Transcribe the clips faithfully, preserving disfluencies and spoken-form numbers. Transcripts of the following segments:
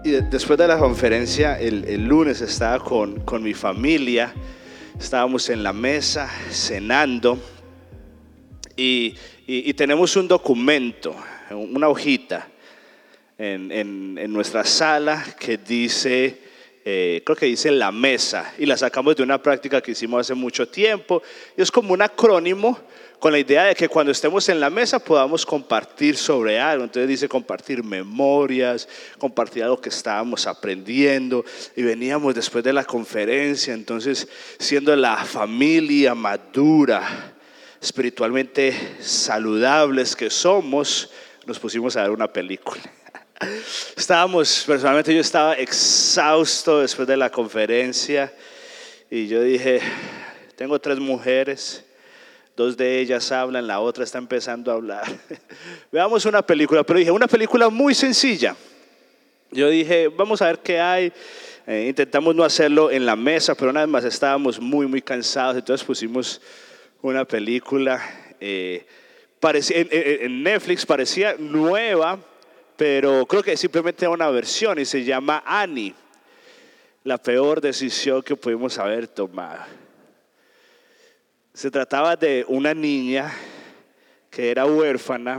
Y de- después de la conferencia, el, el lunes estaba con, con mi familia, estábamos en la mesa cenando y, y- y tenemos un documento, una hojita en, en- en nuestra sala que dice, eh, creo que dice la mesa, y la sacamos de una práctica que hicimos hace mucho tiempo, y es como un acrónimo con la idea de que cuando estemos en la mesa podamos compartir sobre algo. Entonces dice compartir memorias, compartir algo que estábamos aprendiendo, y veníamos después de la conferencia, entonces siendo la familia madura, espiritualmente saludables que somos, nos pusimos a ver una película. Estábamos, personalmente yo estaba exhausto después de la conferencia y yo dije, tengo tres mujeres, dos de ellas hablan, la otra está empezando a hablar. Veamos una película, pero dije, una película muy sencilla. Yo dije, vamos a ver qué hay. Eh, intentamos no hacerlo en la mesa, pero nada más estábamos muy, muy cansados, entonces pusimos una película. Eh, parecía, en, en- en Netflix parecía nueva, pero creo que simplemente era una versión y se llama Annie, la peor decisión que pudimos haber tomado. Se trataba de una niña que era huérfana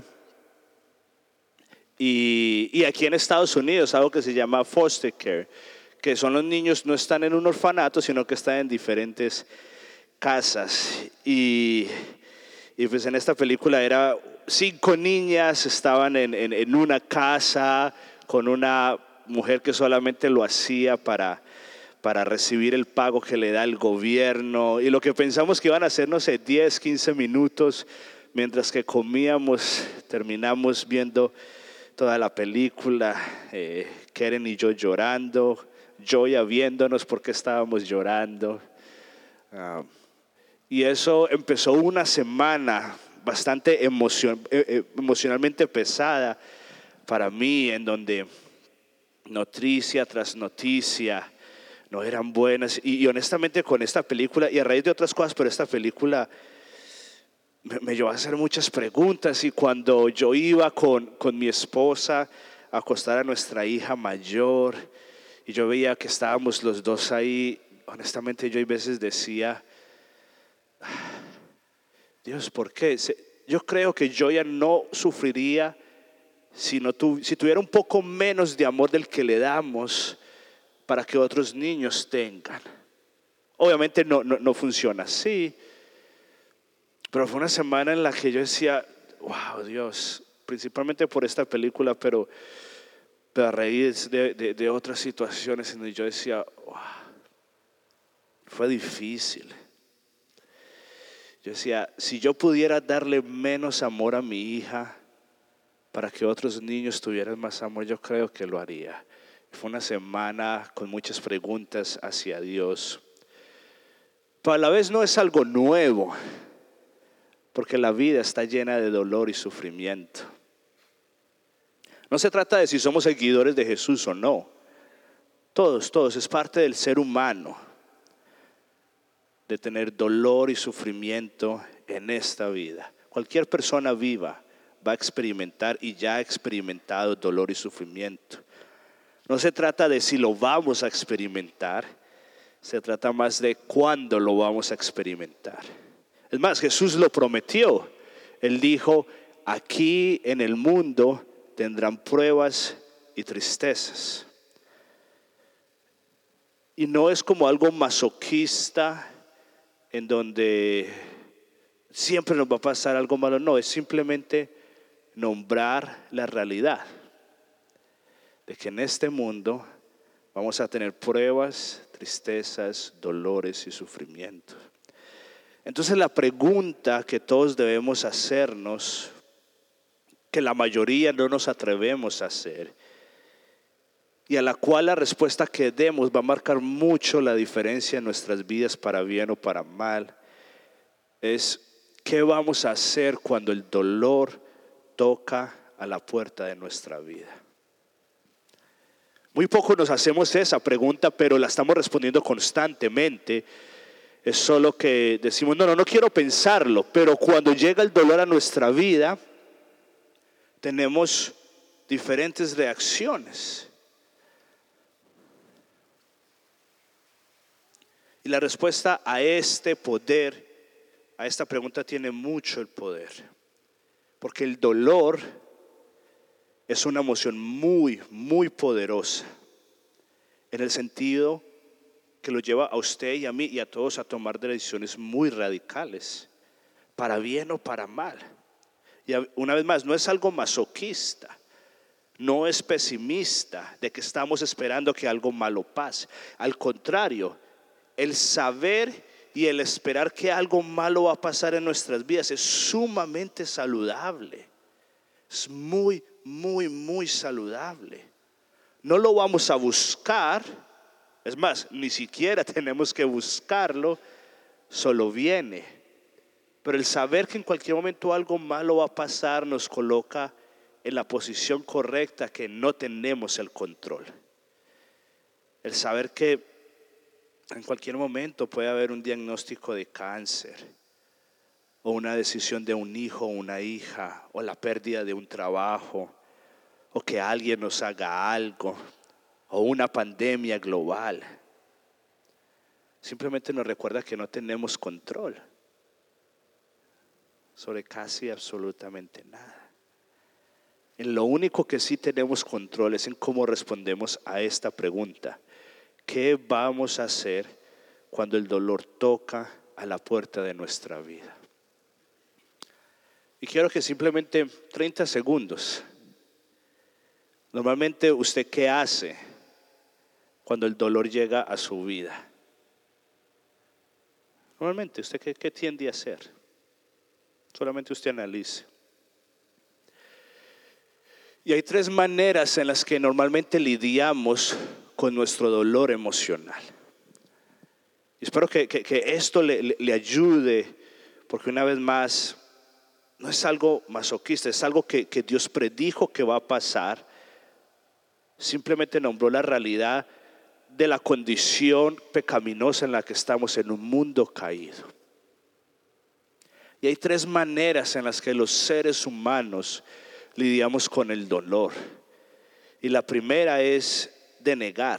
y, y aquí en Estados Unidos algo que se llama foster care, que son los niños no están en un orfanato, sino que están en diferentes casas. Y, y pues en esta película era cinco niñas, estaban en, en, en una casa con una mujer que solamente lo hacía para, para recibir el pago que le da el gobierno. Y lo que pensamos que iban a hacer, no sé, diez, quince minutos, mientras que comíamos, terminamos viendo toda la película, eh, Keren y yo llorando, yo ya viéndonos porque estábamos llorando. Uh, y eso empezó una semana bastante emocion, eh, eh, emocionalmente pesada para mí, en donde noticia tras noticia no eran buenas. Y, y honestamente con esta película, y a raíz de otras cosas, pero esta película me, me llevó a hacer muchas preguntas. Y cuando yo iba con, con mi esposa a acostar a nuestra hija mayor, y yo veía que estábamos los dos ahí, honestamente yo a veces decía, Dios, ¿por qué? Yo creo que yo ya no sufriría si, no tu, si tuviera un poco menos de amor del que le damos para que otros niños tengan. Obviamente no, no, no funciona así, pero fue una semana en la que yo decía, wow, Dios, principalmente por esta película, pero, pero a raíz de, de, de otras situaciones en donde yo decía, wow, fue difícil. Yo decía, si yo pudiera darle menos amor a mi hija para que otros niños tuvieran más amor, yo creo que lo haría. Fue una semana con muchas preguntas hacia Dios. Pero a la vez no es algo nuevo, porque la vida está llena de dolor y sufrimiento. No se trata de si somos seguidores de Jesús o no. Todos, todos, es parte del ser humano de tener dolor y sufrimiento en esta vida. Cualquier persona viva va a experimentar y ya ha experimentado dolor y sufrimiento. No se trata de si lo vamos a experimentar, se trata más de cuándo lo vamos a experimentar. Es más, Jesús lo prometió. Él dijo, aquí en el mundo tendrán pruebas y tristezas. Y no es como algo masoquista en donde siempre nos va a pasar algo malo. No, es simplemente nombrar la realidad de que en este mundo vamos a tener pruebas, tristezas, dolores y sufrimientos. Entonces la pregunta que todos debemos hacernos, que la mayoría no nos atrevemos a hacer, y a la cual la respuesta que demos va a marcar mucho la diferencia en nuestras vidas para bien o para mal, es ¿qué vamos a hacer cuando el dolor toca a la puerta de nuestra vida? Muy poco nos hacemos esa pregunta, pero la estamos respondiendo constantemente. Es solo que decimos, no, no, no quiero pensarlo, pero cuando llega el dolor a nuestra vida, tenemos diferentes reacciones. Y la respuesta a este poder, a esta pregunta tiene mucho el poder. Porque el dolor es una emoción muy, muy poderosa. En el sentido que lo lleva a usted y a mí y a todos a tomar decisiones muy radicales, para bien o para mal. Y una vez más, no es algo masoquista, no es pesimista de que estamos esperando que algo malo pase. Al contrario, el saber y el esperar que algo malo va a pasar en nuestras vidas es sumamente saludable. Es muy, muy, muy saludable. No lo vamos a buscar. Es más, ni siquiera tenemos que buscarlo, solo viene. Pero el saber que en cualquier momento algo malo va a pasar nos coloca en la posición correcta, que no tenemos el control. El saber que en cualquier momento puede haber un diagnóstico de cáncer, o una decisión de un hijo o una hija, o la pérdida de un trabajo, o que alguien nos haga algo, o una pandemia global, simplemente nos recuerda que no tenemos control sobre casi absolutamente nada. En lo único que sí tenemos control es en cómo respondemos a esta pregunta: ¿qué vamos a hacer cuando el dolor toca a la puerta de nuestra vida? Y quiero que simplemente treinta segundos. Normalmente, ¿usted qué hace cuando el dolor llega a su vida? Normalmente, ¿usted qué, qué tiende a hacer? Solamente usted analice. Y hay tres maneras en las que normalmente lidiamos con nuestro dolor emocional. Y espero que, que, que esto le, le, le ayude, porque una vez más, no es algo masoquista, es algo que, que Dios predijo que va a pasar. Simplemente nombró la realidad de la condición pecaminosa en la que estamos en un mundo caído. Y hay tres maneras en las que los seres humanos lidiamos con el dolor. Y la primera es de negar.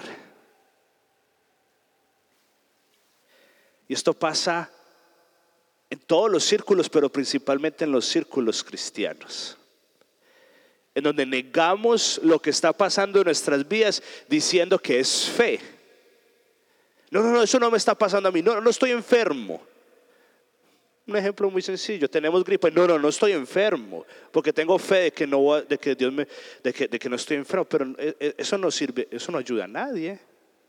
Y esto pasa en todos los círculos, pero principalmente en los círculos cristianos, en donde negamos lo que está pasando en nuestras vidas diciendo que es fe. No, no, no, eso no me está pasando a mí. No, no estoy enfermo. Un ejemplo muy sencillo: tenemos gripe. No, no, no estoy enfermo, porque tengo fe de que no, de que Dios me, de que, de que no estoy enfermo. Pero eso no sirve, eso no ayuda a nadie.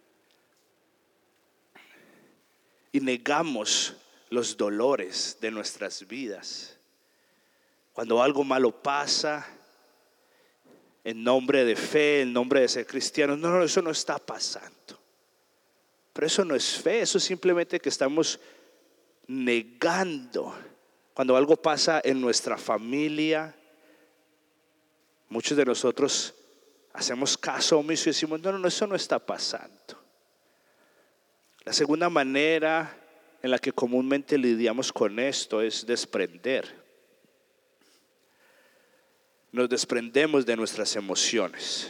Y negamos los dolores de nuestras vidas. Cuando algo malo pasa, en nombre de fe, en nombre de ser cristiano, no, no, eso no está pasando. Pero eso no es fe, eso es simplemente que estamos negando. Cuando algo pasa en nuestra familia, muchos de nosotros hacemos caso omiso y decimos: no, no, no, eso no está pasando. La segunda manera en la que comúnmente lidiamos con esto es desprender. Nos desprendemos de nuestras emociones.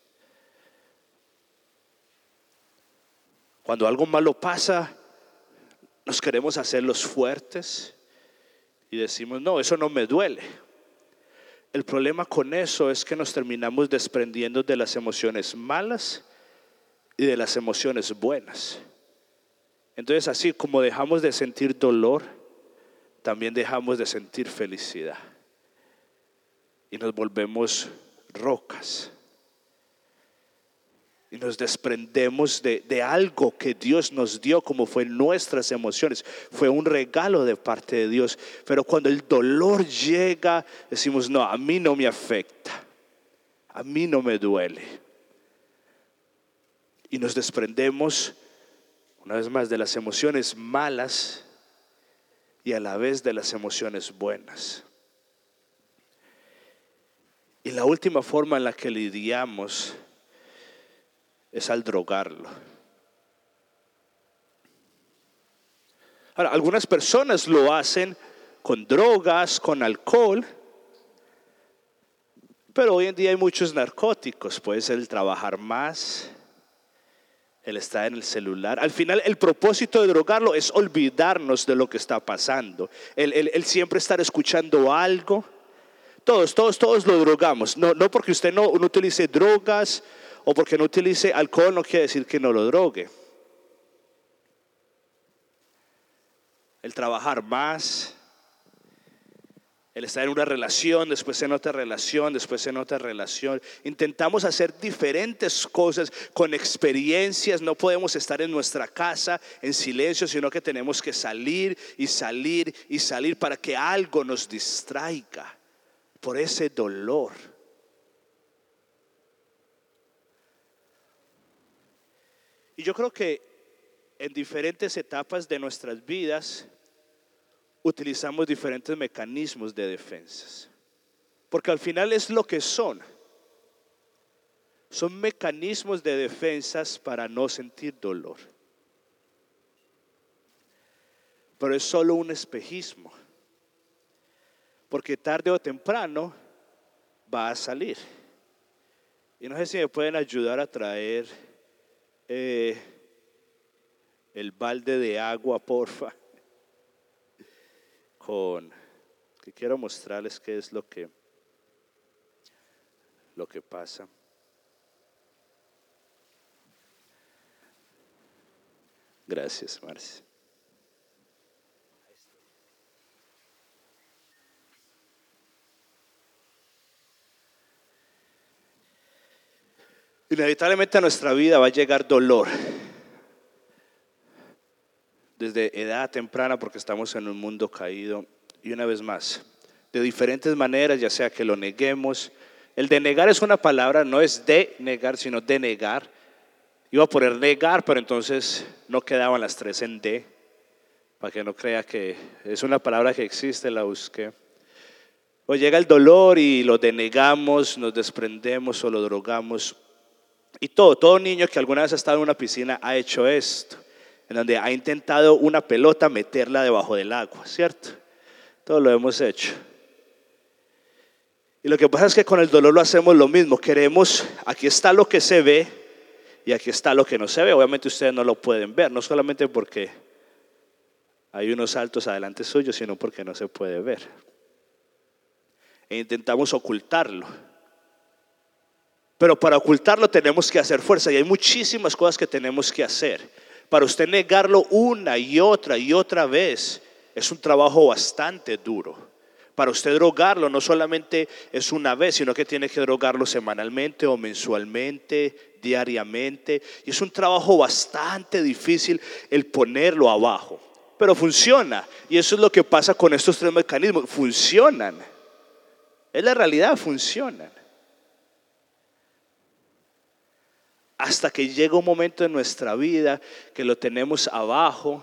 Cuando algo malo pasa, nos queremos hacer los fuertes y decimos: no, eso no me duele. El problema con eso es que nos terminamos desprendiendo de las emociones malas y de las emociones buenas. Entonces, así como dejamos de sentir dolor, también dejamos de sentir felicidad. Y nos volvemos rocas. Y nos desprendemos de, de algo que Dios nos dio, como fue nuestras emociones. Fue un regalo de parte de Dios. Pero cuando el dolor llega, decimos: no, a mí no me afecta. A mí no me duele. Y nos desprendemos una vez más de las emociones malas y a la vez de las emociones buenas. Y la última forma en la que lidiamos es al drogarlo. Ahora, algunas personas lo hacen con drogas, con alcohol, pero hoy en día hay muchos narcóticos. Puede ser el trabajar más, Él está en el celular. Al final el propósito de drogarlo es olvidarnos de lo que está pasando. Él, él, él siempre estar escuchando algo. Todos, todos, todos lo drogamos. No, no porque usted no, no utilice drogas o porque no utilice alcohol no quiere decir que no lo drogue. El trabajar más, el estar en una relación, después en otra relación, después en otra relación. Intentamos hacer diferentes cosas con experiencias. No podemos estar en nuestra casa en silencio, sino que tenemos que salir y salir y salir para que algo nos distraiga por ese dolor. Y yo creo que en diferentes etapas de nuestras vidas utilizamos diferentes mecanismos de defensas, porque al final es lo que son. Son mecanismos de defensas para no sentir dolor. Pero es solo un espejismo, porque tarde o temprano va a salir. Y no sé si me pueden ayudar a traer eh, el balde de agua, porfa. Con, que quiero mostrarles qué es lo que, lo que pasa. Gracias, Marcia. Inevitablemente a nuestra vida va a llegar dolor. Desde edad temprana, porque estamos en un mundo caído. Y una vez más, de diferentes maneras, ya sea que lo neguemos. El de negar es una palabra, no es de negar, sino de negar. Iba a poner negar, pero entonces no quedaban las tres en de, para que no crea que es una palabra que existe, la busqué. O llega el dolor y lo denegamos, nos desprendemos o lo drogamos. Y todo, todo niño que alguna vez ha estado en una piscina ha hecho esto, en donde ha intentado una pelota meterla debajo del agua, ¿cierto? Todos lo hemos hecho. Y lo que pasa es que con el dolor lo hacemos lo mismo. Queremos, aquí está lo que se ve y aquí está lo que no se ve. Obviamente ustedes no lo pueden ver, no solamente porque hay unos saltos adelante suyos, sino porque no se puede ver. E intentamos ocultarlo. Pero para ocultarlo tenemos que hacer fuerza y hay muchísimas cosas que tenemos que hacer. Para usted negarlo una y otra y otra vez es un trabajo bastante duro. Para usted drogarlo no solamente es una vez, sino que tiene que drogarlo semanalmente o mensualmente, diariamente. Y es un trabajo bastante difícil el ponerlo abajo. Pero funciona. Y eso es lo que pasa con estos tres mecanismos. Funcionan. Es la realidad, funcionan. Hasta que llega un momento en nuestra vida que lo tenemos abajo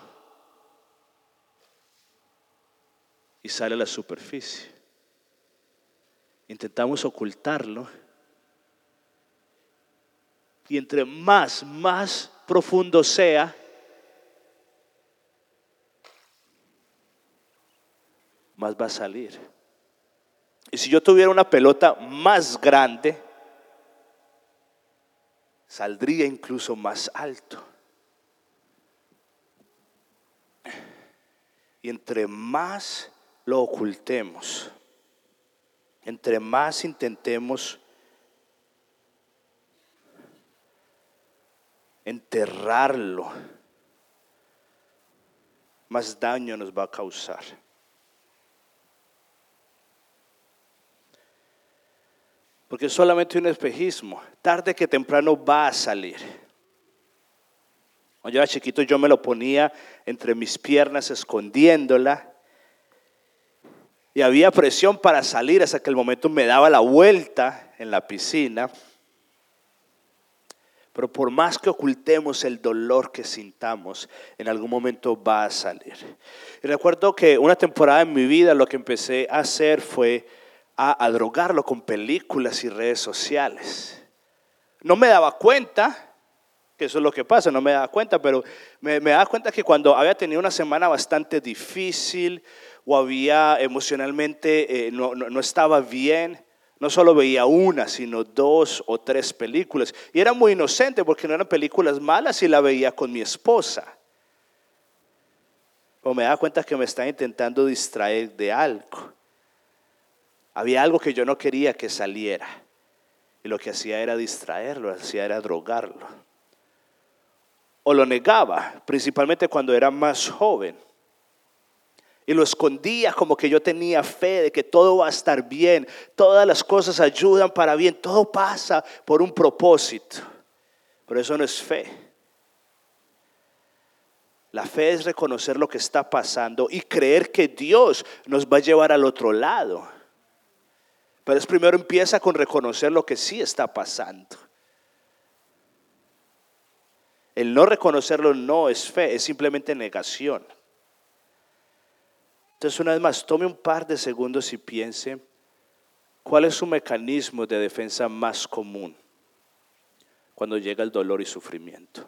y sale a la superficie. Intentamos ocultarlo y entre más, más profundo sea, más va a salir. Y si yo tuviera una pelota más grande, saldría incluso más alto. Y entre más lo ocultemos, entre más intentemos enterrarlo, más daño nos va a causar. Porque es solamente un espejismo. Tarde que temprano va a salir. Cuando yo era chiquito yo me lo ponía entre mis piernas escondiéndola. Y había presión para salir hasta que el momento me daba la vuelta en la piscina. Pero por más que ocultemos el dolor que sintamos, en algún momento va a salir. Y recuerdo que una temporada en mi vida lo que empecé a hacer fue A, a drogarlo con películas y redes sociales. No me daba cuenta, que eso es lo que pasa, no me daba cuenta, pero me, me daba cuenta que cuando había tenido una semana bastante difícil o había emocionalmente, eh, no, no, no estaba bien, No solo veía una, sino dos o tres películas. Y era muy inocente porque no eran películas malas y la veía con mi esposa. O me daba cuenta que me estaba intentando distraer de algo. Había algo que yo no quería que saliera. Y lo que hacía era distraerlo, lo que hacía era drogarlo. O lo negaba, principalmente cuando era más joven. Y lo escondía como que yo tenía fe de que todo va a estar bien. Todas las cosas ayudan para bien. Todo pasa por un propósito. Pero eso no es fe. La fe es reconocer lo que está pasando y creer que Dios nos va a llevar al otro lado. Pero es primero empieza con reconocer lo que sí está pasando. El no reconocerlo no es fe, es simplemente negación. Entonces, una vez más, tome un par de segundos y piense cuál es su mecanismo de defensa más común cuando llega el dolor y sufrimiento.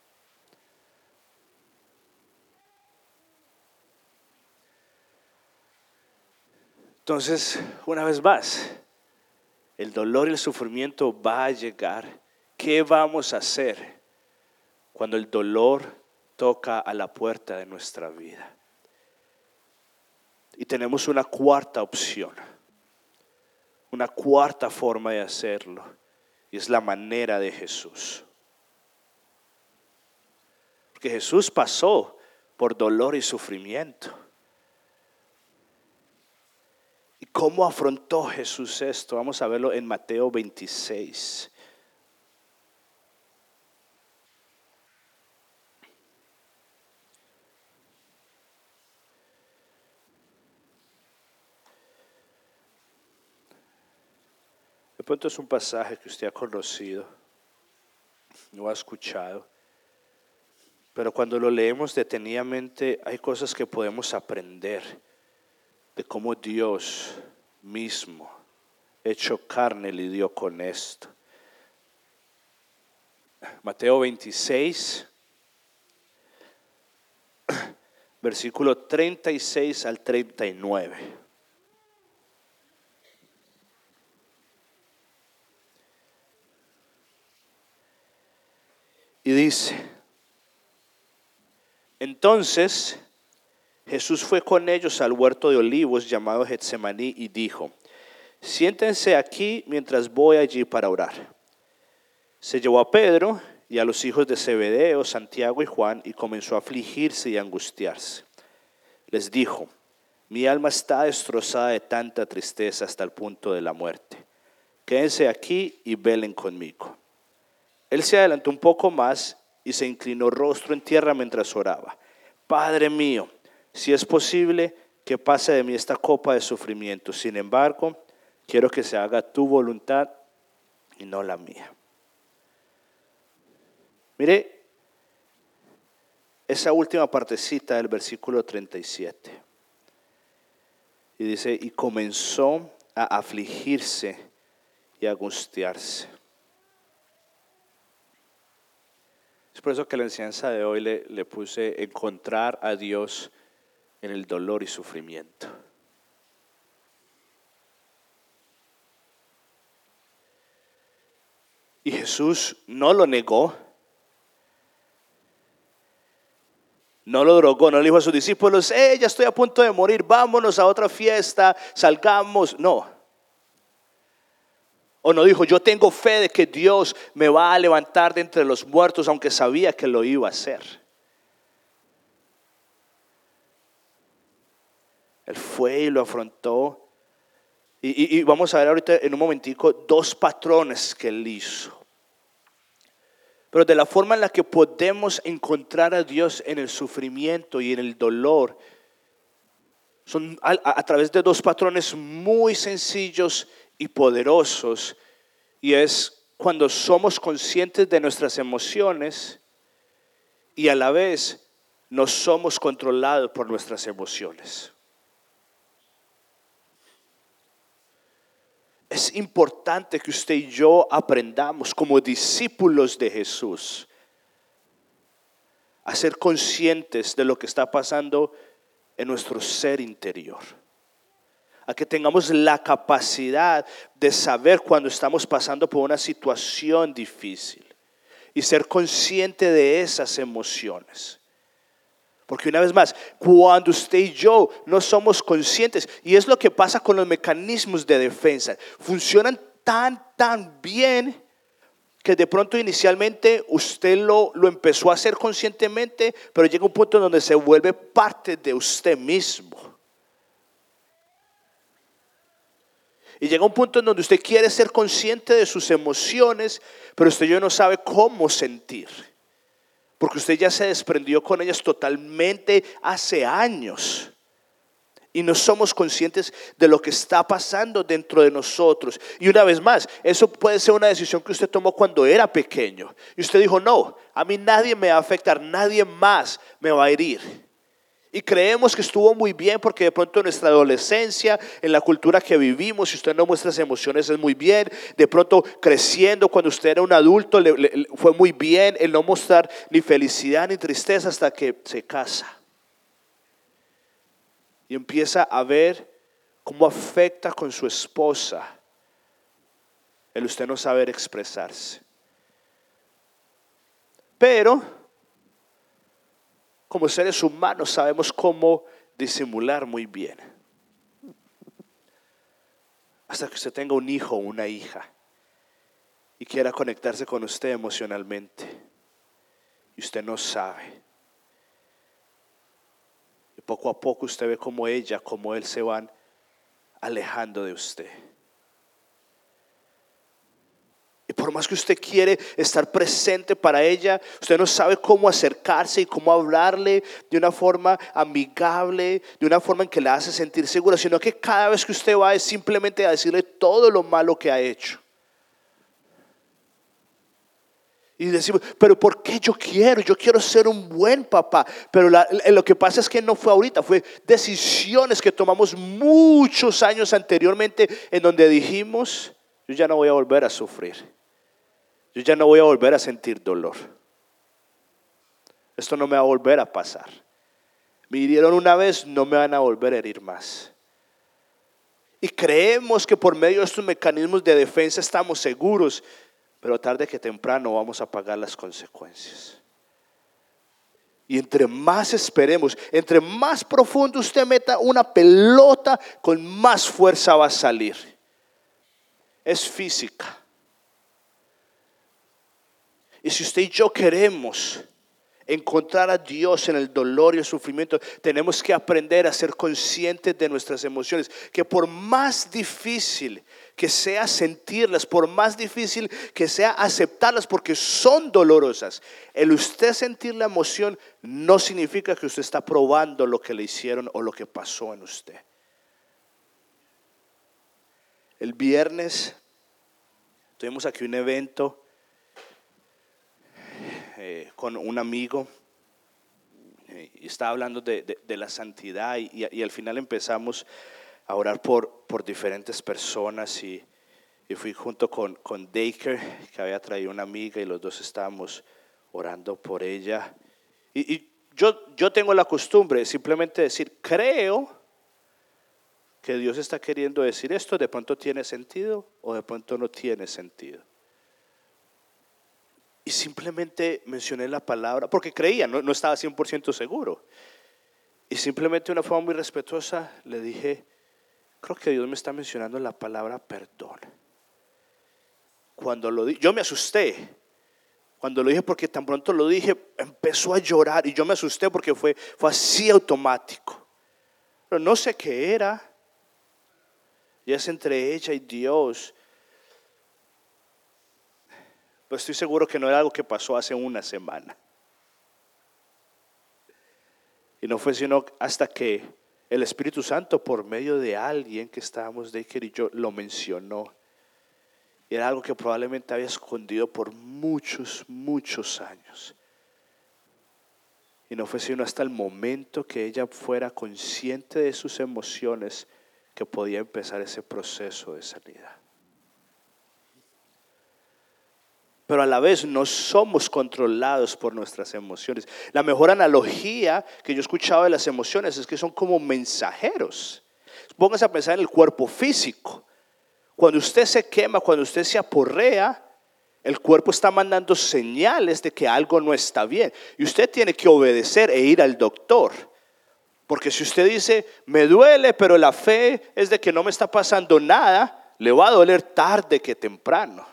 Entonces, una vez más, el dolor y el sufrimiento va a llegar. ¿Qué vamos a hacer cuando el dolor toca a la puerta de nuestra vida? Y tenemos una cuarta opción, una cuarta forma de hacerlo, y es la manera de Jesús. Porque Jesús pasó por dolor y sufrimiento. ¿Y cómo afrontó Jesús esto? Vamos a verlo en Mateo veintiséis. De pronto es un pasaje que usted ha conocido, no ha escuchado, pero cuando lo leemos detenidamente hay cosas que podemos aprender de cómo Dios mismo, hecho carne, lidió con esto. Mateo veintiséis, versículo treinta y seis al treinta y nueve. Y dice: entonces Jesús fue con ellos al huerto de olivos llamado Getsemaní y dijo: siéntense aquí mientras voy allí para orar. Se llevó a Pedro y a los hijos de Zebedeo, Santiago y Juan, y comenzó a afligirse y a angustiarse. Les dijo: mi alma está destrozada de tanta tristeza hasta el punto de la muerte. Quédense aquí y velen conmigo. Él se adelantó un poco más y se inclinó rostro en tierra mientras oraba. Padre mío, si es posible, que pase de mí esta copa de sufrimiento. Sin embargo, quiero que se haga tu voluntad y no la mía. Mire esa última partecita del versículo treinta y siete. Y dice: y comenzó a afligirse y a angustiarse. Es por eso que la enseñanza de hoy le, le puse encontrar a Dios en el dolor y sufrimiento. Y Jesús no lo negó, no lo drogó, no le dijo a sus discípulos: eh, ya estoy a punto de morir, vámonos a otra fiesta, salgamos. No. O no dijo: yo tengo fe de que Dios me va a levantar de entre los muertos, aunque sabía que lo iba a hacer. Él fue y lo afrontó. Y, y, y vamos a ver ahorita en un momentico dos patrones que él hizo. Pero de la forma en la que podemos encontrar a Dios en el sufrimiento y en el dolor, son a, a, a través de dos patrones muy sencillos y poderosos. Y es cuando somos conscientes de nuestras emociones y a la vez no somos controlados por nuestras emociones. Es importante que usted y yo aprendamos como discípulos de Jesús a ser conscientes de lo que está pasando en nuestro ser interior. a que tengamos la capacidad de saber cuando estamos pasando por una situación difícil y ser consciente de esas emociones. Porque una vez más, cuando usted y yo no somos conscientes, y es lo que pasa con los mecanismos de defensa, funcionan tan, tan bien que de pronto inicialmente usted lo, lo empezó a hacer conscientemente, pero llega un punto donde se vuelve parte de usted mismo. Y llega un punto en donde usted quiere ser consciente de sus emociones, pero usted ya no sabe cómo sentir. Porque usted ya se desprendió con ellas totalmente hace años. Y no somos conscientes de lo que está pasando dentro de nosotros. Y una vez más, eso puede ser una decisión que usted tomó cuando era pequeño. Y usted dijo, no, a mí nadie me va a afectar, nadie más me va a herir. Y creemos que estuvo muy bien porque de pronto en nuestra adolescencia, en la cultura que vivimos, si usted no muestra esas emociones es muy bien. De pronto creciendo, cuando usted era un adulto, le, le, fue muy bien el no mostrar ni felicidad ni tristeza hasta que se casa. Y empieza a ver cómo afecta con su esposa el usted no saber expresarse. Pero como seres humanos sabemos cómo disimular muy bien. Hasta que usted tenga un hijo o una hija y quiera conectarse con usted emocionalmente y usted no sabe. Y poco a poco usted ve cómo ella, cómo él se van alejando de usted. Y por más que usted quiere estar presente para ella, usted no sabe cómo acercarse y cómo hablarle de una forma amigable, de una forma en que la hace sentir segura, sino que cada vez que usted va es simplemente a decirle todo lo malo que ha hecho. Y decimos, pero ¿por qué yo quiero? Yo quiero ser un buen papá. Pero la, lo que pasa es que no fue ahorita, fue decisiones que tomamos muchos años anteriormente en donde dijimos, yo ya no voy a volver a sufrir. Yo ya no voy a volver a sentir dolor. Esto no me va a volver a pasar. Me hirieron una vez, no me van a volver a herir más. Y creemos que por medio de estos mecanismos de defensa estamos seguros, pero tarde que temprano vamos a pagar las consecuencias. Y entre más esperemos, entre más profundo usted meta una pelota, con más fuerza va a salir. Es física. Y si usted y yo queremos encontrar a Dios en el dolor y el sufrimiento, tenemos que aprender a ser conscientes de nuestras emociones, que por más difícil que sea sentirlas, por más difícil que sea aceptarlas, porque son dolorosas, el usted sentir la emoción no significa que usted está probando lo que le hicieron o lo que pasó en usted. El viernes tuvimos aquí un evento Eh, con un amigo eh, y estaba hablando de, de, de la santidad y, y, y al final empezamos a orar por, por diferentes personas y, y fui junto con, con Daker, que había traído una amiga, y los dos estábamos orando por ella y, y yo, yo tengo la costumbre de simplemente decir, creo que Dios está queriendo decir esto, de pronto tiene sentido o de pronto no tiene sentido. Y simplemente mencioné la palabra, porque creía, no, no estaba cien por ciento seguro. Y simplemente de una forma muy respetuosa le dije, creo que Dios me está mencionando la palabra perdón. Cuando lo dije, yo me asusté. Cuando lo dije, porque tan pronto lo dije, empezó a llorar y yo me asusté porque fue, fue así automático. Pero no sé qué era. Y es entre ella y Dios. Pero estoy seguro que no era algo que pasó hace una semana. Y no fue sino hasta que el Espíritu Santo, por medio de alguien que estábamos, Daker y yo, lo mencionó. Y era algo que probablemente había escondido por muchos, muchos años. Y no fue sino hasta el momento que ella fuera consciente de sus emociones que podía empezar ese proceso de sanidad. Pero a la vez no somos controlados por nuestras emociones. La mejor analogía que yo he escuchado de las emociones es que son como mensajeros. Póngase a pensar en el cuerpo físico. Cuando usted se quema, cuando usted se aporrea, el cuerpo está mandando señales de que algo no está bien. Y usted tiene que obedecer e ir al doctor. Porque si usted dice, me duele, pero la fe es de que no me está pasando nada, le va a doler tarde que temprano.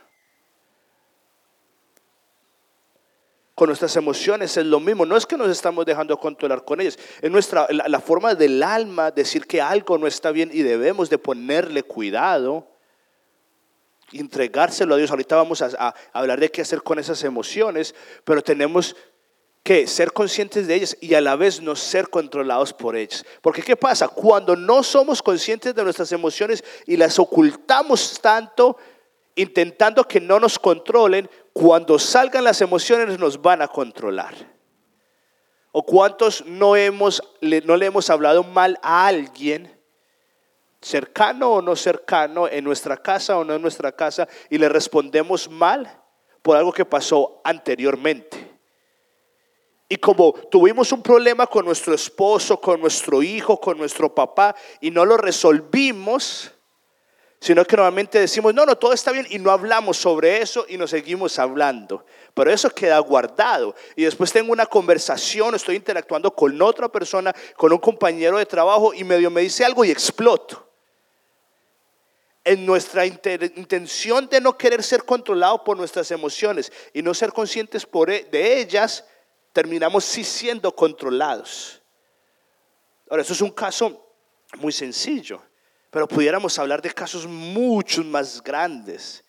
Con nuestras emociones es lo mismo. No es que nos estamos dejando controlar con ellas. Es nuestra, la, la forma del alma decir que algo no está bien y debemos de ponerle cuidado. Entregárselo a Dios. Ahorita vamos a, a hablar de qué hacer con esas emociones. Pero tenemos que ser conscientes de ellas y a la vez no ser controlados por ellas. Porque ¿qué pasa? Cuando no somos conscientes de nuestras emociones y las ocultamos tanto, intentando que no nos controlen, cuando salgan las emociones nos van a controlar. ¿O cuántos no, hemos, no le hemos hablado mal a alguien, cercano o no cercano, en nuestra casa o no en nuestra casa, y le respondemos mal por algo que pasó anteriormente? Y como tuvimos un problema con nuestro esposo, con nuestro hijo, con nuestro papá, y no lo resolvimos, sino que normalmente decimos, no, no, todo está bien, y no hablamos sobre eso y nos seguimos hablando. Pero eso queda guardado. Y después tengo una conversación, estoy interactuando con otra persona, con un compañero de trabajo, y medio me dice algo y exploto. En nuestra intención de no querer ser controlados por nuestras emociones y no ser conscientes por de ellas, terminamos sí siendo controlados. Ahora, eso es un caso muy sencillo, pero pudiéramos hablar de casos mucho más grandes,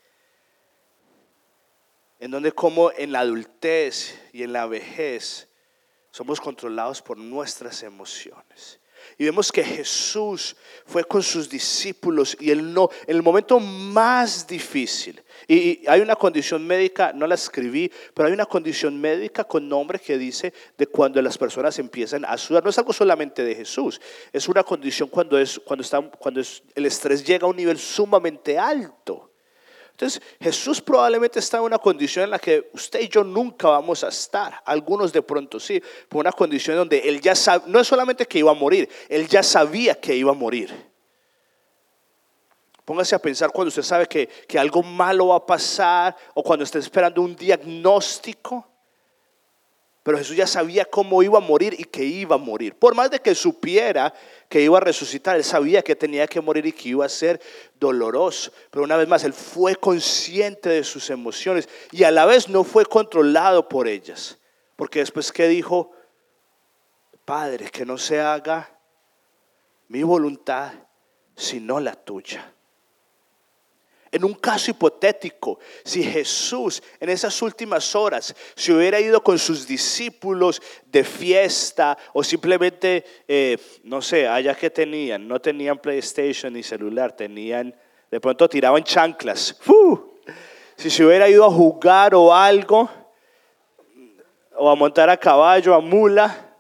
en donde como en la adultez y en la vejez somos controlados por nuestras emociones. Y vemos que Jesús fue con sus discípulos y él no, en el momento más difícil, y, y hay una condición médica, no la escribí, pero hay una condición médica con nombre que dice de cuando las personas empiezan a sudar. No es algo solamente de Jesús, es una condición cuando, es, cuando, está, cuando es, el estrés llega a un nivel sumamente alto. Entonces Jesús probablemente está en una condición en la que usted y yo nunca vamos a estar. Algunos de pronto sí, por una condición donde él ya sabe, no es solamente que iba a morir, él ya sabía que iba a morir. Póngase a pensar cuando usted sabe que, que algo malo va a pasar, o cuando está esperando un diagnóstico. Pero Jesús ya sabía cómo iba a morir y que iba a morir. Por más de que supiera que iba a resucitar, él sabía que tenía que morir y que iba a ser doloroso. Pero una vez más, él fue consciente de sus emociones y a la vez no fue controlado por ellas. Porque después que dijo, Padre, que no se haga mi voluntad sino la tuya. En un caso hipotético, si Jesús en esas últimas horas se hubiera ido con sus discípulos de fiesta o simplemente, eh, no sé, allá que tenían, no tenían PlayStation ni celular, tenían, de pronto tiraban chanclas. ¡Uh! Si se hubiera ido a jugar o algo, o a montar a caballo, a mula,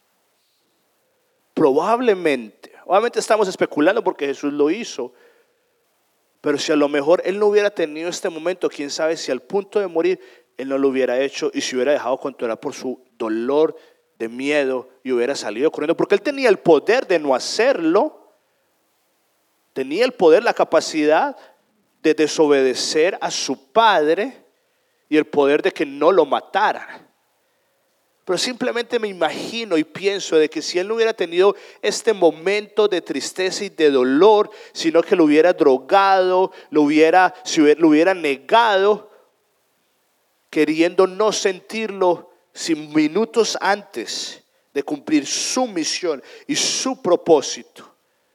probablemente, obviamente estamos especulando porque Jesús lo hizo. Pero si a lo mejor él no hubiera tenido este momento, quién sabe si al punto de morir él no lo hubiera hecho y se hubiera dejado controlar por su dolor de miedo y hubiera salido corriendo, porque él tenía el poder de no hacerlo, tenía el poder, la capacidad de desobedecer a su padre y el poder de que no lo mataran. Pero simplemente me imagino y pienso de que si él no hubiera tenido este momento de tristeza y de dolor, sino que lo hubiera drogado, lo hubiera, si hubiera, lo hubiera negado, queriendo no sentirlo, si minutos antes de cumplir su misión y su propósito,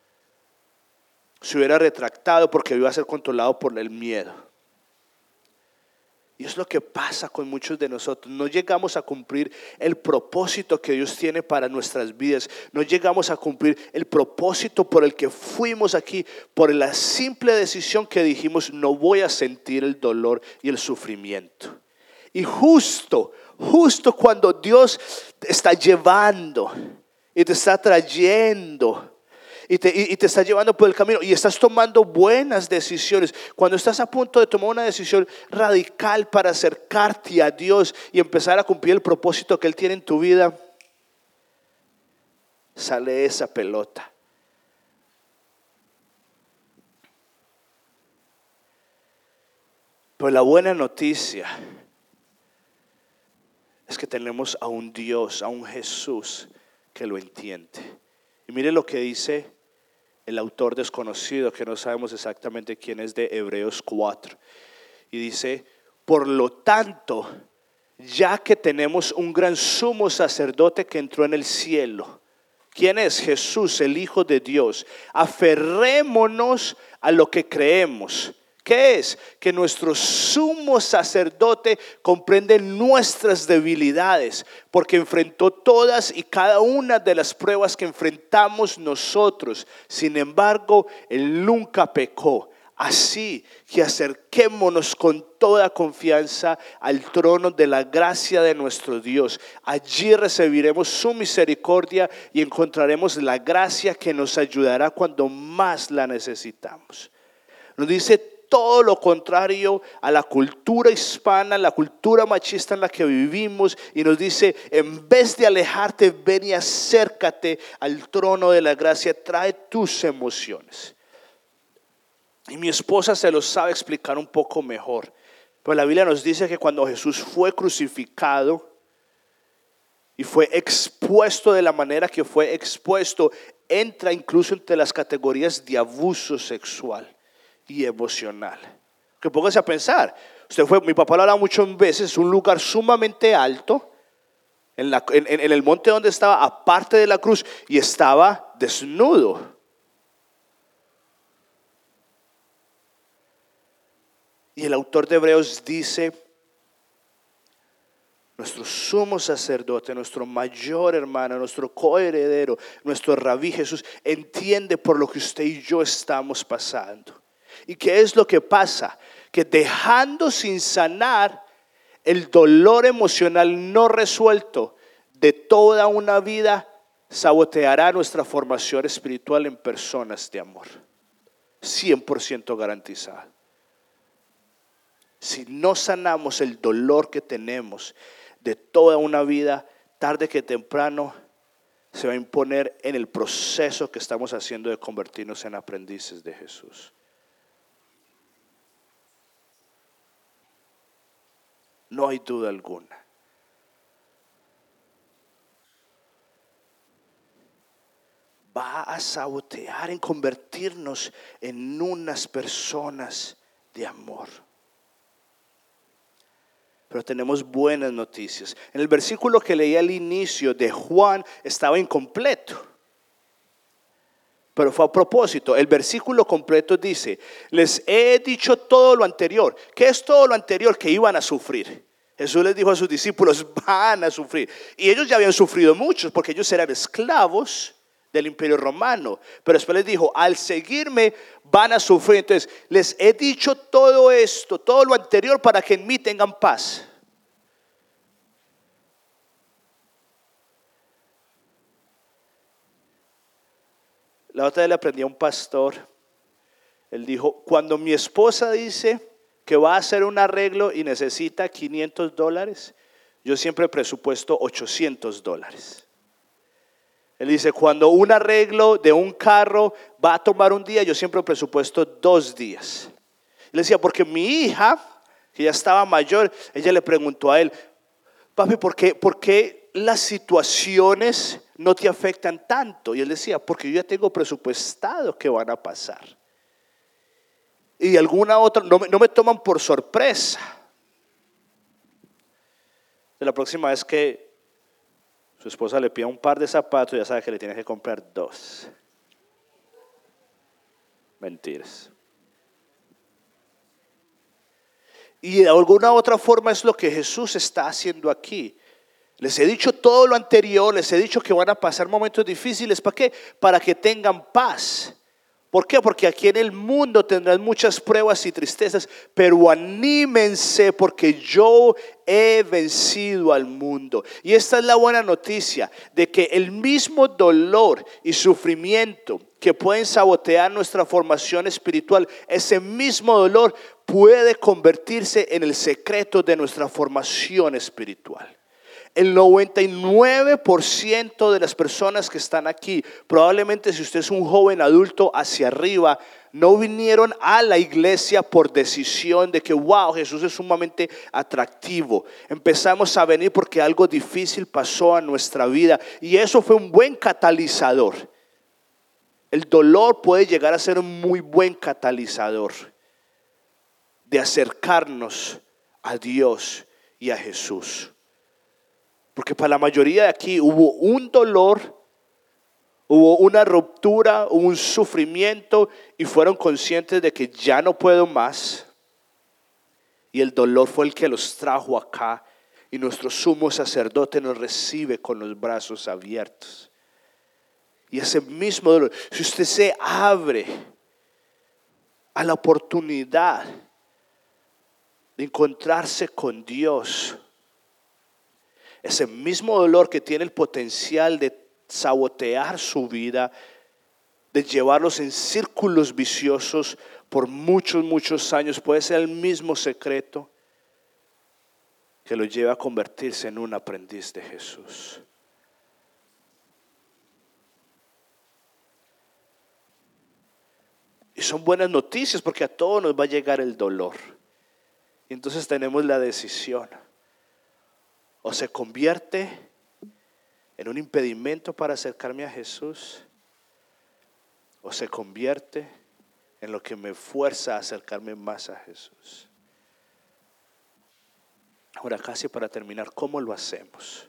se hubiera retractado porque iba a ser controlado por el miedo. Y es lo que pasa con muchos de nosotros. No llegamos a cumplir el propósito que Dios tiene para nuestras vidas. No llegamos a cumplir el propósito por el que fuimos aquí, por la simple decisión que dijimos, no voy a sentir el dolor y el sufrimiento. Y justo, justo cuando Dios te está llevando y te está trayendo Y te, y te está llevando por el camino y estás tomando buenas decisiones, cuando estás a punto de tomar una decisión radical para acercarte a Dios y empezar a cumplir el propósito que Él tiene en tu vida, sale esa pelota. Pero la buena noticia es que tenemos a un Dios, a un Jesús que lo entiende. Y mire lo que dice el autor desconocido, que no sabemos exactamente quién es, de Hebreos cuatro. Y dice: por lo tanto, ya que tenemos un gran sumo sacerdote que entró en el cielo. ¿Quién es? Jesús, el Hijo de Dios. Aferrémonos a lo que creemos. ¿Qué es? Que nuestro sumo sacerdote comprende nuestras debilidades, porque enfrentó todas y cada una de las pruebas que enfrentamos nosotros. Sin embargo, Él nunca pecó. Así que acerquémonos con toda confianza al trono de la gracia de nuestro Dios. Allí recibiremos su misericordia y encontraremos la gracia que nos ayudará cuando más la necesitamos. Nos dice todo lo contrario a la cultura hispana, la cultura machista en la que vivimos, y nos dice: en vez de alejarte, ven y acércate al trono de la gracia, trae tus emociones. Y mi esposa se lo sabe explicar un poco mejor, pero la Biblia nos dice que cuando Jesús fue crucificado y fue expuesto de la manera que fue expuesto, entra incluso entre las categorías de abuso sexual y emocional. Que póngase a pensar, usted fue, mi papá lo hablaba muchas veces, es un lugar sumamente alto, en, la, en, en el monte donde estaba, aparte de la cruz, y estaba desnudo. Y el autor de Hebreos dice: nuestro sumo sacerdote, nuestro mayor hermano, nuestro coheredero, nuestro rabí Jesús, entiende por lo que usted y yo estamos pasando. ¿Y qué es lo que pasa? Que dejando sin sanar el dolor emocional no resuelto de toda una vida, saboteará nuestra formación espiritual en personas de amor. cien por ciento garantizado. Si no sanamos el dolor que tenemos de toda una vida, tarde que temprano se va a imponer en el proceso que estamos haciendo de convertirnos en aprendices de Jesús. No hay duda alguna. Va a sabotear en convertirnos en unas personas de amor. Pero tenemos buenas noticias. En el versículo que leí al inicio de Juan estaba incompleto, pero fue a propósito. El versículo completo dice: les he dicho todo lo anterior. ¿Qué es todo lo anterior? Que iban a sufrir. Jesús les dijo a sus discípulos: van a sufrir. Y ellos ya habían sufrido muchos, porque ellos eran esclavos del imperio romano. Pero después les dijo: al seguirme van a sufrir. Entonces les he dicho todo esto, todo lo anterior, para que en mí tengan paz. La otra vez le aprendí a un pastor. Él dijo: cuando mi esposa dice que va a hacer un arreglo y necesita quinientos dólares, yo siempre presupuesto ochocientos dólares. Él dice: cuando un arreglo de un carro va a tomar un día, yo siempre presupuesto dos días. Él decía: porque mi hija, que ya estaba mayor, ella le preguntó a él: papi, ¿por qué, por qué las situaciones no te afectan tanto? Y él decía: porque yo ya tengo presupuestado que van a pasar. Y alguna otra, no me, no me toman por sorpresa. De la próxima vez que su esposa le pida un par de zapatos, ya sabe que le tiene que comprar dos. Mentiras. Y de alguna otra forma es lo que Jesús está haciendo aquí. Les he dicho todo lo anterior, les he dicho que van a pasar momentos difíciles. ¿Para qué? Para que tengan paz. ¿Por qué? Porque aquí en el mundo tendrán muchas pruebas y tristezas, pero anímense porque yo he vencido al mundo. Y esta es la buena noticia, de que el mismo dolor y sufrimiento que pueden sabotear nuestra formación espiritual, ese mismo dolor puede convertirse en el secreto de nuestra formación espiritual. El noventa y nueve por ciento de las personas que están aquí, probablemente si usted es un joven adulto hacia arriba, no vinieron a la iglesia por decisión de que wow, Jesús es sumamente atractivo. Empezamos a venir porque algo difícil pasó a nuestra vida y eso fue un buen catalizador. El dolor puede llegar a ser un muy buen catalizador de acercarnos a Dios y a Jesús. Porque para la mayoría de aquí hubo un dolor, hubo una ruptura, hubo un sufrimiento y fueron conscientes de que ya no puedo más. Y el dolor fue el que los trajo acá y nuestro sumo sacerdote nos recibe con los brazos abiertos. Y ese mismo dolor, si usted se abre a la oportunidad de encontrarse con Dios, ese mismo dolor que tiene el potencial de sabotear su vida, de llevarlos en círculos viciosos por muchos, muchos años, puede ser el mismo secreto que lo lleva a convertirse en un aprendiz de Jesús. Y son buenas noticias porque a todos nos va a llegar el dolor. Y entonces tenemos la decisión: o se convierte en un impedimento para acercarme a Jesús, o se convierte en lo que me fuerza a acercarme más a Jesús. Ahora, casi para terminar, ¿cómo lo hacemos?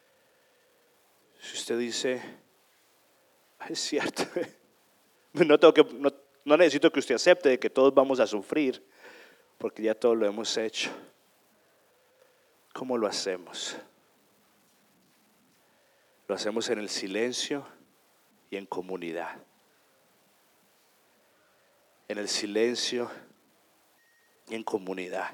Si usted dice, es cierto, no, tengo que, no, no necesito que usted acepte de que todos vamos a sufrir, porque ya todos lo hemos hecho. ¿Cómo lo hacemos? Lo hacemos en el silencio y en comunidad. En el silencio y en comunidad.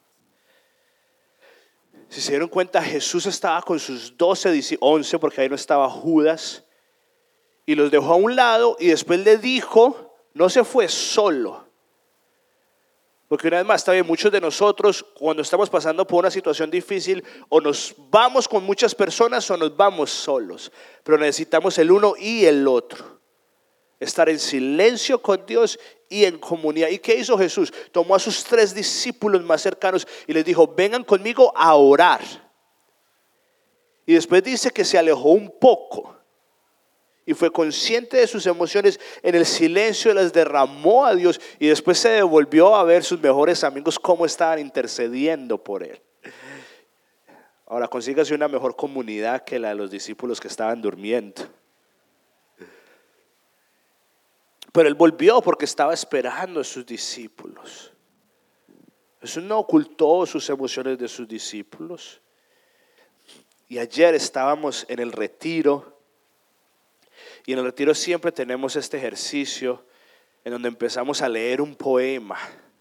Si se dieron cuenta, Jesús estaba con sus doce, once, porque ahí no estaba Judas, y los dejó a un lado y después le dijo, no se fue solo. Porque una vez más, está bien, muchos de nosotros cuando estamos pasando por una situación difícil, o nos vamos con muchas personas o nos vamos solos, pero necesitamos el uno y el otro. Estar en silencio con Dios y en comunidad. ¿Y qué hizo Jesús? Tomó a sus tres discípulos más cercanos y les dijo, vengan conmigo a orar. Y después dice que se alejó un poco y fue consciente de sus emociones, en el silencio las derramó a Dios y después se devolvió a ver sus mejores amigos cómo estaban intercediendo por él. Ahora consígase una mejor comunidad que la de los discípulos que estaban durmiendo. Pero él volvió porque estaba esperando a sus discípulos. Jesús no ocultó sus emociones de sus discípulos. Y ayer estábamos en el retiro. Y en el retiro siempre tenemos este ejercicio en donde empezamos a leer un poema.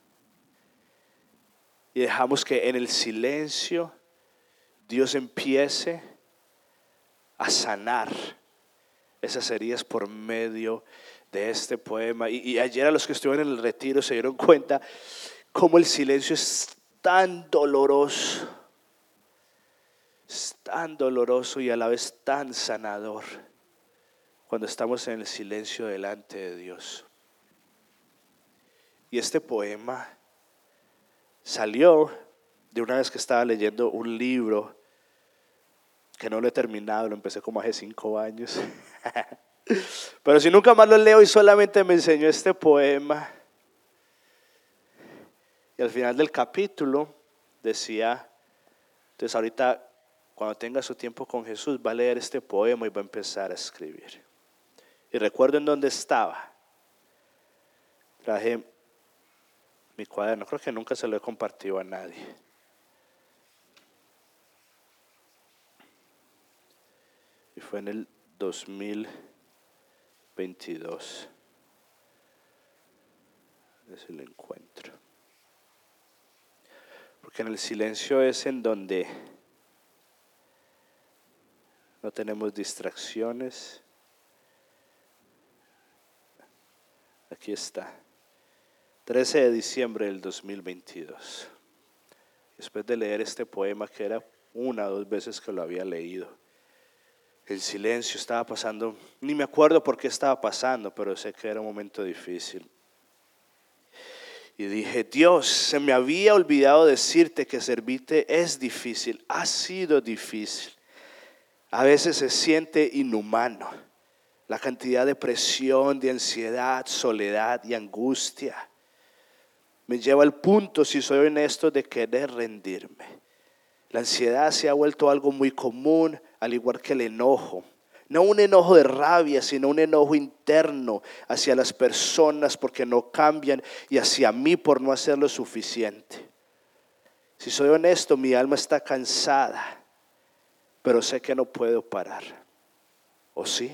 Y dejamos que en el silencio Dios empiece a sanar esas heridas por medio de este poema. Y, y ayer a los que estuvieron en el retiro se dieron cuenta cómo el silencio es tan doloroso, es tan doloroso y a la vez tan sanador cuando estamos en el silencio delante de Dios. Y este poema salió de una vez que estaba leyendo un libro que no lo he terminado, lo empecé como hace cinco años. Pero si nunca más lo leo y solamente me enseñó este poema. Y al final del capítulo decía, entonces ahorita cuando tenga su tiempo con Jesús va a leer este poema y va a empezar a escribir. Y recuerdo en dónde estaba. Traje mi cuaderno, creo que nunca se lo he compartido a nadie. Y fue en el dos mil veintidós. Es el encuentro. Porque en el silencio es en donde no tenemos distracciones. Aquí está. trece de diciembre del dos mil veintidós. Después de leer este poema, que era una o dos veces que lo había leído, el silencio estaba pasando, ni me acuerdo por qué estaba pasando, pero sé que era un momento difícil. Y dije, Dios, se me había olvidado decirte que servirte es difícil, ha sido difícil. A veces se siente inhumano la cantidad de presión, de ansiedad, soledad y angustia. Me lleva al punto, si soy honesto, de querer rendirme. La ansiedad se ha vuelto algo muy común, al igual que el enojo. No un enojo de rabia, sino un enojo interno hacia las personas porque no cambian y hacia mí por no hacer lo suficiente. Si soy honesto, mi alma está cansada, pero sé que no puedo parar. ¿O sí?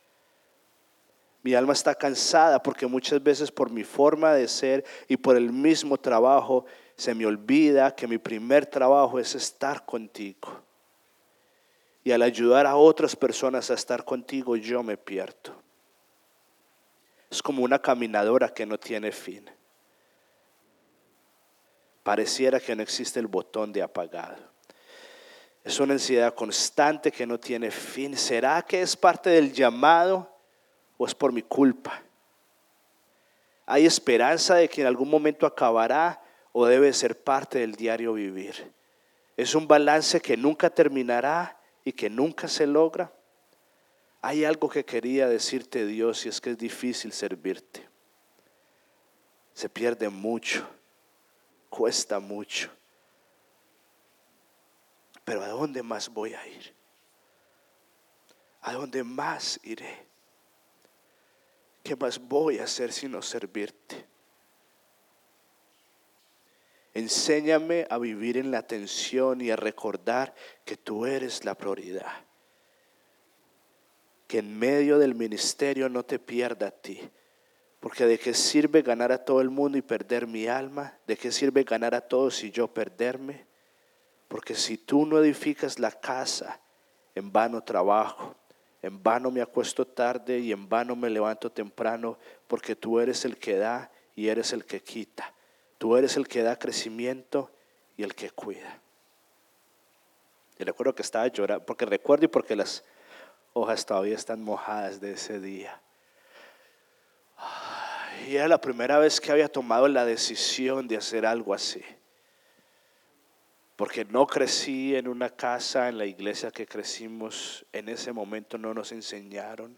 Mi alma está cansada porque muchas veces por mi forma de ser y por el mismo trabajo se me olvida que mi primer trabajo es estar contigo. Y al ayudar a otras personas a estar contigo, yo me pierdo. Es como una caminadora que no tiene fin. Pareciera que no existe el botón de apagado. Es una ansiedad constante que no tiene fin. ¿Será que es parte del llamado o es por mi culpa? ¿Hay esperanza de que en algún momento acabará o debe ser parte del diario vivir? ¿Es un balance que nunca terminará y que nunca se logra? Hay algo que quería decirte, Dios, y es que es difícil servirte. Se pierde mucho, cuesta mucho. Pero ¿a dónde más voy a ir? ¿A dónde más iré? ¿Qué más voy a hacer sino servirte? Enséñame a vivir en la atención y a recordar que tú eres la prioridad. Que en medio del ministerio no te pierda a ti. Porque ¿de qué sirve ganar a todo el mundo y perder mi alma? ¿De qué sirve ganar a todos y yo perderme? Porque si tú no edificas la casa, en vano trabajo, en vano me acuesto tarde y en vano me levanto temprano, porque tú eres el que da y eres el que quita. Tú eres el que da crecimiento y el que cuida. Y recuerdo que estaba llorando, porque recuerdo y porque las hojas todavía están mojadas de ese día. Y era la primera vez que había tomado la decisión de hacer algo así. Porque no crecí en una casa, en la iglesia que crecimos, en ese momento no nos enseñaron.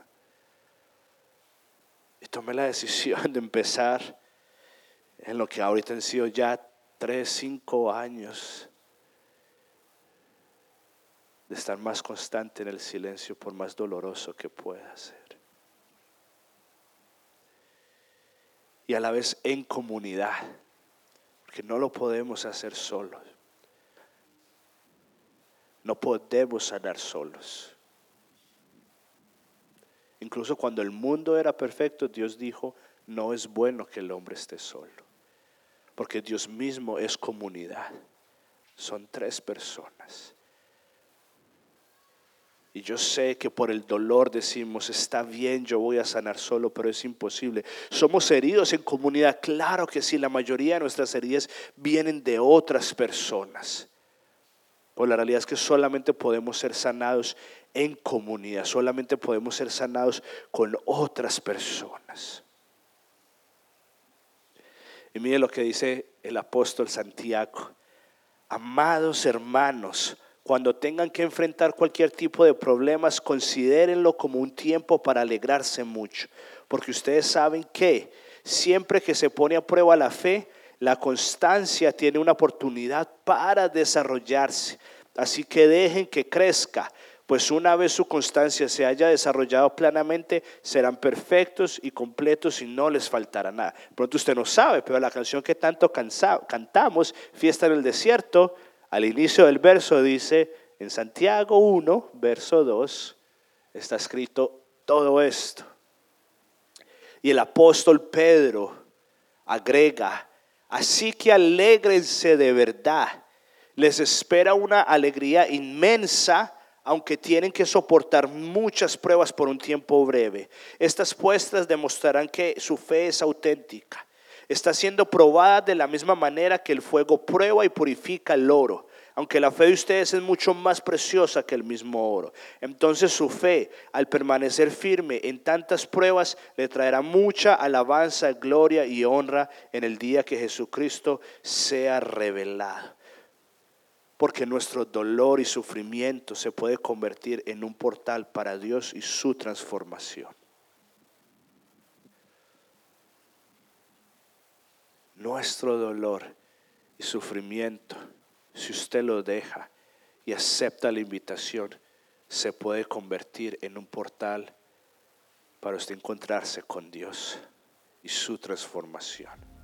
Y tomé la decisión de empezar en lo que ahorita han sido ya tres, cinco años de estar más constante en el silencio, por más doloroso que pueda ser. Y a la vez en comunidad, porque no lo podemos hacer solos. No podemos sanar solos. Incluso cuando el mundo era perfecto, Dios dijo, no es bueno que el hombre esté solo. Porque Dios mismo es comunidad. Son tres personas. Y yo sé que por el dolor decimos, está bien, yo voy a sanar solo, pero es imposible. Somos heridos en comunidad, claro que sí, la mayoría de nuestras heridas vienen de otras personas. Pues la realidad es que solamente podemos ser sanados en comunidad, solamente podemos ser sanados con otras personas. Y mire lo que dice el apóstol Santiago. Amados hermanos, cuando tengan que enfrentar cualquier tipo de problemas, considérenlo como un tiempo para alegrarse mucho. Porque ustedes saben que siempre que se pone a prueba la fe, la constancia tiene una oportunidad para desarrollarse. Así que dejen que crezca, pues una vez su constancia se haya desarrollado plenamente, serán perfectos y completos y no les faltará nada. Pronto usted no sabe, pero la canción que tanto cansa, cantamos, Fiesta en el Desierto, al inicio del verso dice, en Santiago uno, verso dos, está escrito todo esto. Y el apóstol Pedro agrega, así que alégrense de verdad. Les espera una alegría inmensa, aunque tienen que soportar muchas pruebas por un tiempo breve. Estas pruebas demostrarán que su fe es auténtica. Está siendo probada de la misma manera que el fuego prueba y purifica el oro. aunque la fe de ustedes es mucho más preciosa que el mismo oro. Entonces su fe, al permanecer firme en tantas pruebas, le traerá mucha alabanza, gloria y honra en el día que Jesucristo sea revelado. Porque nuestro dolor y sufrimiento se puede convertir en un portal para Dios y su transformación. Nuestro dolor y sufrimiento, si usted lo deja y acepta la invitación, se puede convertir en un portal para usted encontrarse con Dios y su transformación.